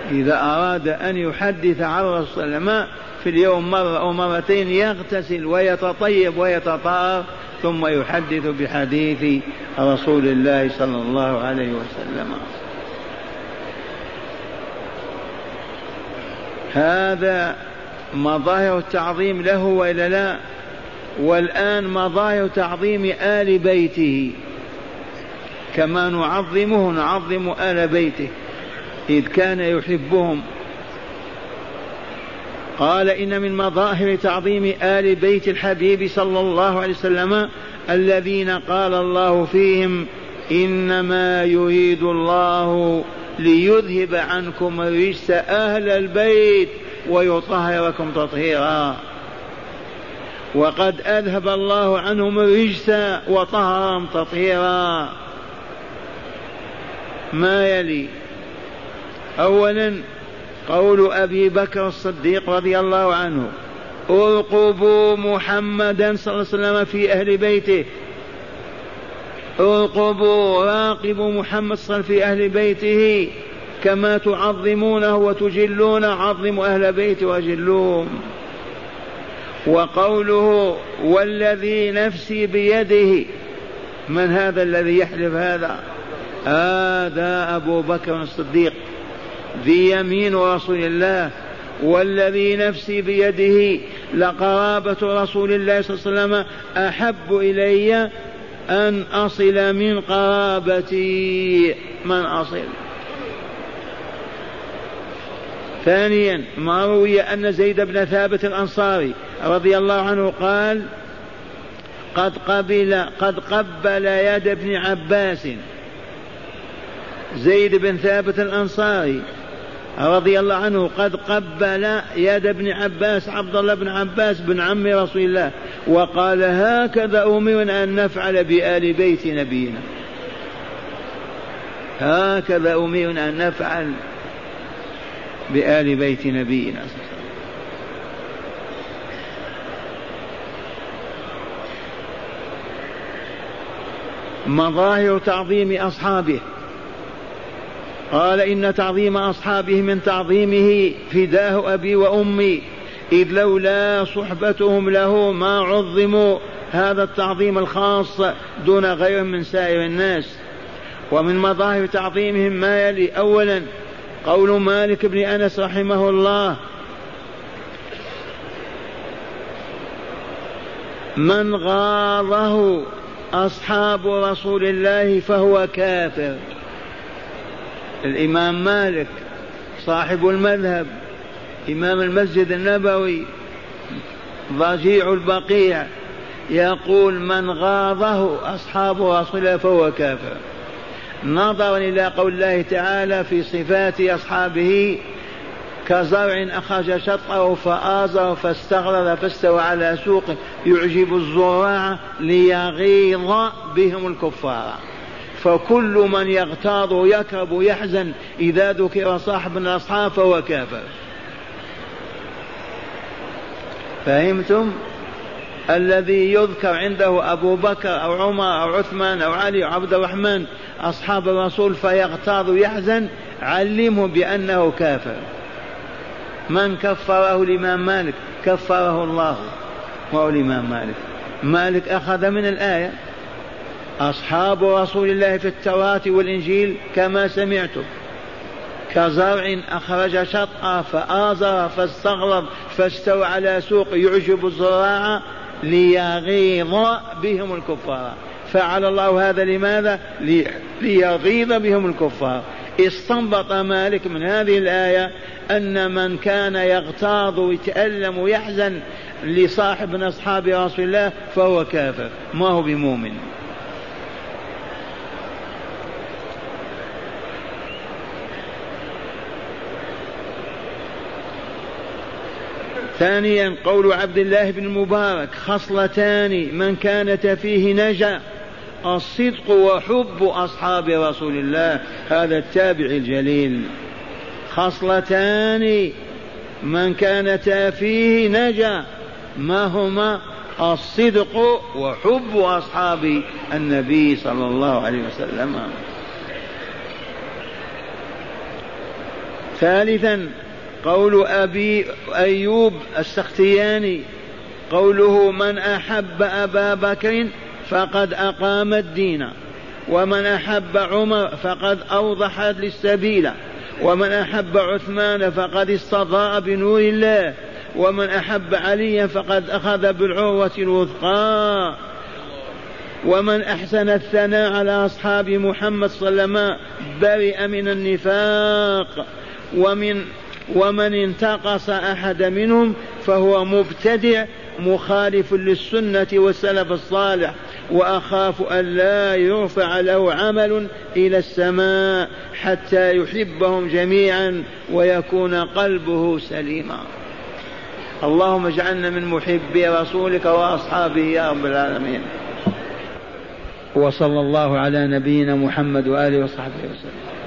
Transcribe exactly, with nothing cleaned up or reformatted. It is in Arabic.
إذا أراد أن يحدث عن الرسول صلى الله عليه وسلم في اليوم مرة أو مرتين يغتسل ويتطيب ويتطهر ثم يحدث بحديث رسول الله صلى الله عليه وسلم. هذا مظاهر التعظيم له وإلا لا؟ والآن مظاهر تعظيم آل بيته، كما نعظمه نعظم آل بيته إذ كان يحبهم. قال إن من مظاهر تعظيم آل بيت الحبيب صلى الله عليه وسلم الذين قال الله فيهم إنما يريد الله ليذهب عنكم الرجس أهل البيت ويطهركم تطهيرا. وقد أذهب الله عنهم الرجس وطهرهم تطهيرا. ما يلي؟ أولا قول أبي بكر الصديق رضي الله عنه ارقبوا محمدا صلى الله عليه وسلم في أهل بيته، ارقبوا راقبوا محمد صلى الله عليه وسلم في أهل بيته كما تعظمونه وتجلون، عظموا أهل بيته وأجلوهم. وقوله والذي نفسي بيده، من هذا الذي يحلف هذا؟ هذا أبو بكر الصديق ذي يمين رسول الله. والذي نفسي بيده لقرابة رسول الله صلى الله عليه وسلم أحب إلي أن أصل من قرابتي. من أصل؟ ثانيا ما روي أن زيد بن ثابت الأنصاري رضي الله عنه قال قد قبل قد قبل يد ابن عباس. زيد بن ثابت الأنصاري رضي الله عنه قد قبل يد ابن عباس عبد الله بن عباس بن عم رسول الله وقال هكذا أمرنا أن نفعل بآل بيت نبينا، هكذا أمرنا أن نفعل بآل بيت نبينا. مظاهر تعظيم أصحابه. قال إن تعظيم أصحابه من تعظيمه فداه أبي وأمي، إذ لولا صحبتهم له ما عظموا هذا التعظيم الخاص دون غير من سائر الناس. ومن مظاهر تعظيمهم ما يلي: أولا قول مالك بن أنس رحمه الله: من غاضه أصحاب رسول الله فهو كافر. الإمام مالك صاحب المذهب، إمام المسجد النبوي، ضجيع البقيع، يقول من غاضه أصحاب رسول الله فهو كافر، نظرا إلى قول الله تعالى في صفات أصحابه: كزرع أخرج شطأه فآزر فاستغلظ فاستوى على سوقه يعجب الزراع ليغيظ بهم الكفار. فكل من يغتاظ يكرب يحزن إذا ذكر صاحب من الأصحاب فهو كافر. فهمتم؟ الذي يذكر عنده أبو بكر أو عمر أو عثمان أو علي أو عبد الرحمن أصحاب الرسول فيغتاظ يحزن، علمه بأنه كافر. من كفره؟ الإمام مالك، كفره الله وهو الإمام مالك. مالك أخذ من الآية: أصحاب رسول الله في التوراة والإنجيل كما سمعتم كزرع أخرج شطأه فآزر فاستغلظ فاستوى على سوق يعجب الزراع ليغيظ بهم الكفار. فعل الله هذا لماذا؟ ليغيظ بهم الكفار. استنبط مالك من هذه الآية أن من كان يغتاظ ويتألم ويحزن لصاحب من أصحاب رسول الله فهو كافر، ما هو بمؤمن. ثانيا قول عبد الله بن المبارك: خصلتان من كانت فيه نجا: الصدق وحب أصحاب رسول الله. هذا التابع الجليل. خصلتان من كانتا فيه نجا، ما هما؟ الصدق وحب أصحاب النبي صلى الله عليه وسلم. ثالثا قول أبي أيوب السختياني قوله من أحب أبا بكر فقد أقام الدين، ومن أحب عمر فقد أوضح السبيل، ومن أحب عثمان فقد استضاء بنور الله، ومن أحب عليا فقد أخذ بالعروة الوثقى. ومن أحسن الثناء على أصحاب محمد صلى الله عليه وسلم برئ من النفاق، ومن ومن انتقص أحد منهم فهو مبتدع مخالف للسنة والسلف الصالح، وأخاف أن لا يرفع له عمل إلى السماء حتى يحبهم جميعا ويكون قلبه سليما. اللهم اجعلنا من محبي رسولك وأصحابه يا رب العالمين. وصلى الله على نبينا محمد وآله وصحبه وسلم.